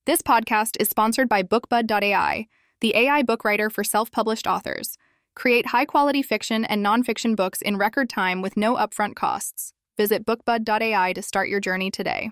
This podcast is sponsored by BookBud.ai, the AI book writer for self-published authors. Create high-quality fiction and nonfiction books in record time with no upfront costs. Visit BookBud.ai to start your journey today.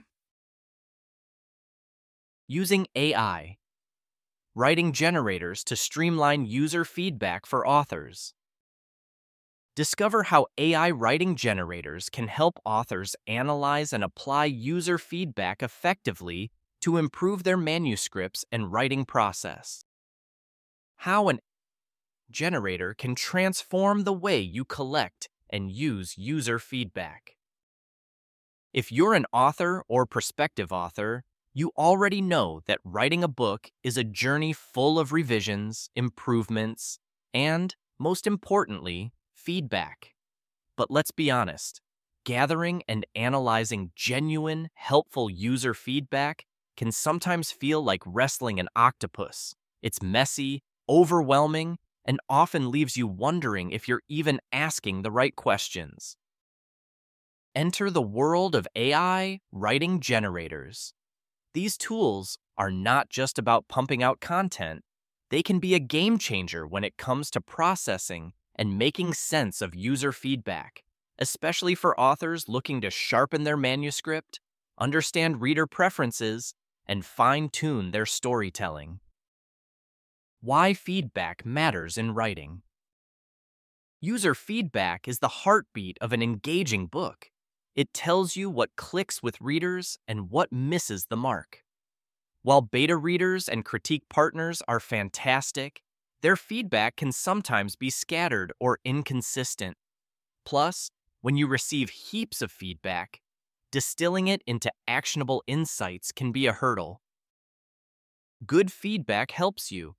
Using AI. Writing generators to streamline user feedback for authors. Discover how AI writing generators can help authors analyze and apply user feedback effectively to improve their manuscripts and writing process. How an generator can transform the way you collect and use user feedback. If you're an author or prospective author, you already know that writing a book is a journey full of revisions, improvements, and, most importantly, feedback. But let's be honest, gathering and analyzing genuine, helpful user feedback can sometimes feel like wrestling an octopus. It's messy, overwhelming, and often leaves you wondering if you're even asking the right questions. Enter the world of AI writing generators. These tools are not just about pumping out content. They can be a game changer when it comes to processing and making sense of user feedback, especially for authors looking to sharpen their manuscript, understand reader preferences, and fine-tune their storytelling. Why feedback matters in writing. User feedback is the heartbeat of an engaging book. It tells you what clicks with readers and what misses the mark. While beta readers and critique partners are fantastic, their feedback can sometimes be scattered or inconsistent. Plus, when you receive heaps of feedback, distilling it into actionable insights can be a hurdle. Good feedback helps you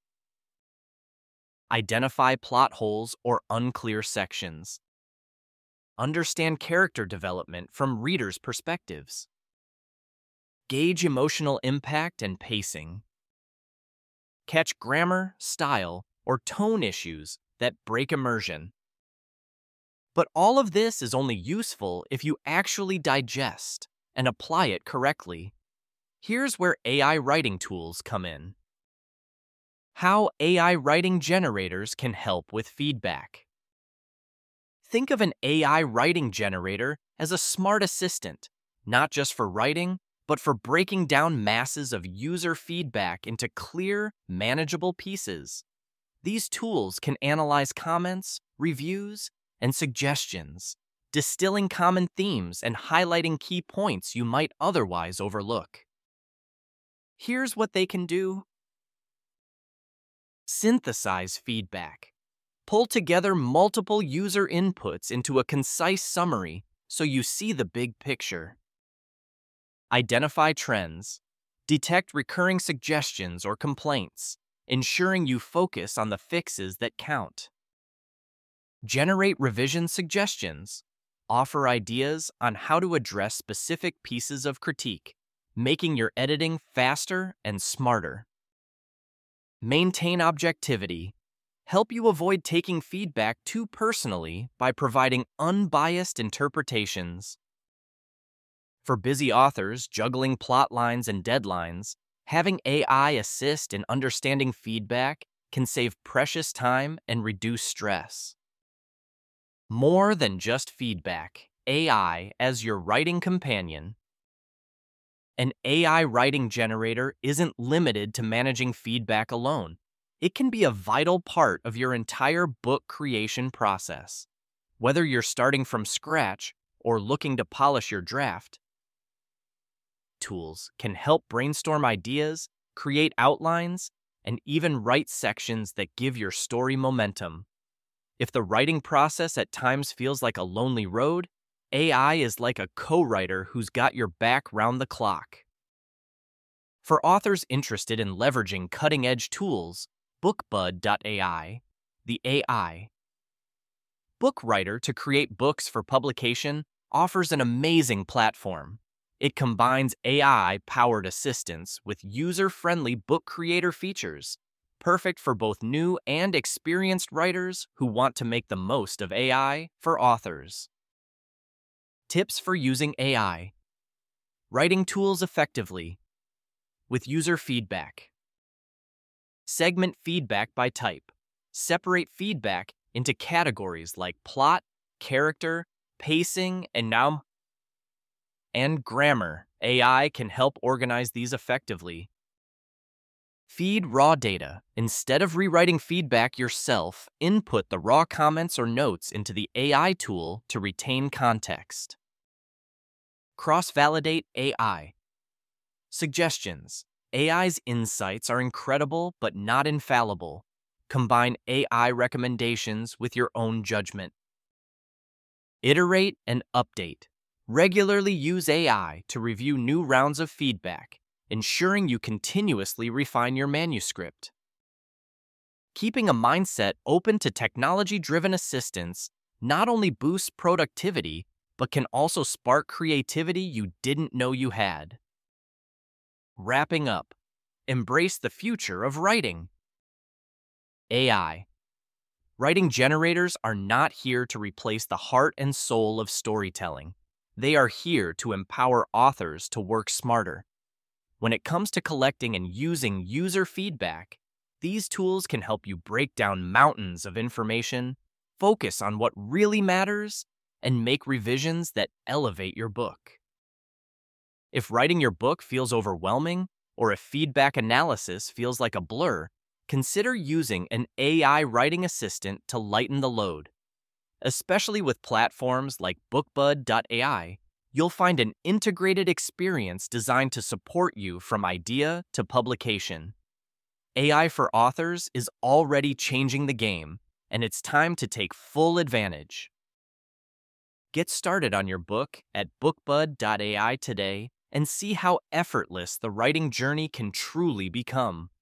identify plot holes or unclear sections. Understand character development from readers' perspectives. Gauge emotional impact and pacing. Catch grammar, style, or tone issues that break immersion. But all of this is only useful if you actually digest and apply it correctly. Here's where AI writing tools come in. How AI writing generators can help with feedback. Think of an AI writing generator as a smart assistant, not just for writing, but for breaking down masses of user feedback into clear, manageable pieces. These tools can analyze comments, reviews, and suggestions, distilling common themes and highlighting key points you might otherwise overlook. Here's what they can do. Synthesize feedback. Pull together multiple user inputs into a concise summary so you see the big picture. Identify trends. Detect recurring suggestions or complaints, ensuring you focus on the fixes that count. Generate revision suggestions. Offer ideas on how to address specific pieces of critique, making your editing faster and smarter. Maintain objectivity. Help you avoid taking feedback too personally by providing unbiased interpretations. For busy authors juggling plot lines and deadlines, having AI assist in understanding feedback can save precious time and reduce stress. More than just feedback, AI as your writing companion. An AI writing generator isn't limited to managing feedback alone. It can be a vital part of your entire book creation process. Whether you're starting from scratch or looking to polish your draft, tools can help brainstorm ideas, create outlines, and even write sections that give your story momentum. If the writing process at times feels like a lonely road, AI is like a co-writer who's got your back round the clock. For authors interested in leveraging cutting-edge tools, BookBud.ai, the AI book writer to create books for publication, offers an amazing platform. It combines AI-powered assistance with user-friendly book creator features, perfect for both new and experienced writers who want to make the most of AI for authors. Tips for using AI. Writing tools effectively. with user feedback. Segment feedback by type. Separate feedback into categories like plot, character, pacing, and grammar. AI can help organize these effectively. Feed raw data. Instead of rewriting feedback yourself, input the raw comments or notes into the AI tool to retain context. Cross-validate AI. Suggestions. AI's insights are incredible but not infallible. Combine AI recommendations with your own judgment. Iterate and update. Regularly use AI to review new rounds of feedback, ensuring you continuously refine your manuscript. Keeping a mindset open to technology-driven assistance not only boosts productivity, but can also spark creativity you didn't know you had. Wrapping up, embrace the future of writing. AI. Writing generators are not here to replace the heart and soul of storytelling. They are here to empower authors to work smarter. When it comes to collecting and using user feedback, these tools can help you break down mountains of information, focus on what really matters, and make revisions that elevate your book. If writing your book feels overwhelming, or if feedback analysis feels like a blur, consider using an AI writing assistant to lighten the load. Especially with platforms like BookBud.ai, you'll find an integrated experience designed to support you from idea to publication. AI for authors is already changing the game, and it's time to take full advantage. Get started on your book at BookBud.ai today and see how effortless the writing journey can truly become.